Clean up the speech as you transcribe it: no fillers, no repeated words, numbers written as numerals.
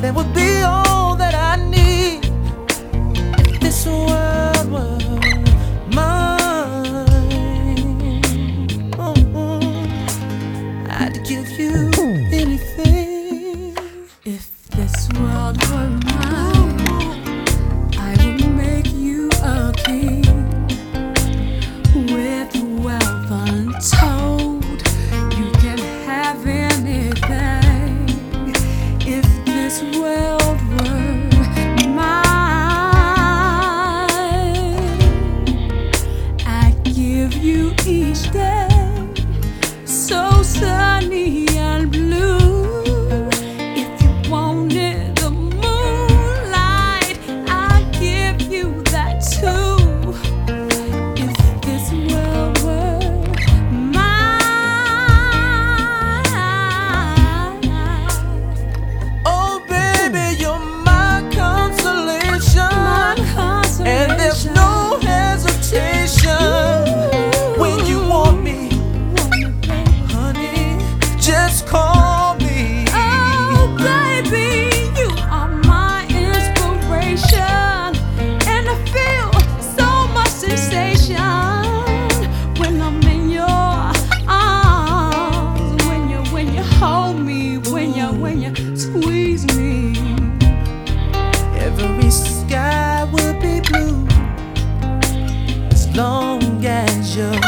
that would be all that I need. If this world were mine, I'd give you anything. If this world were mine, I would make you a king with wealth untold. You can have anything. If this world were mine, I'd give you each day so sunny and blue. If you wanted the moonlight, I'd give you that too. If this world were mine. Oh baby, you're my consolation, and there's no hesitation. When you want me, honey, just call me. Oh baby, you are my inspiration, and I feel so much sensation when I'm in your arms. When you hold me, when you squeeze me. Every sky will be blue as long as you're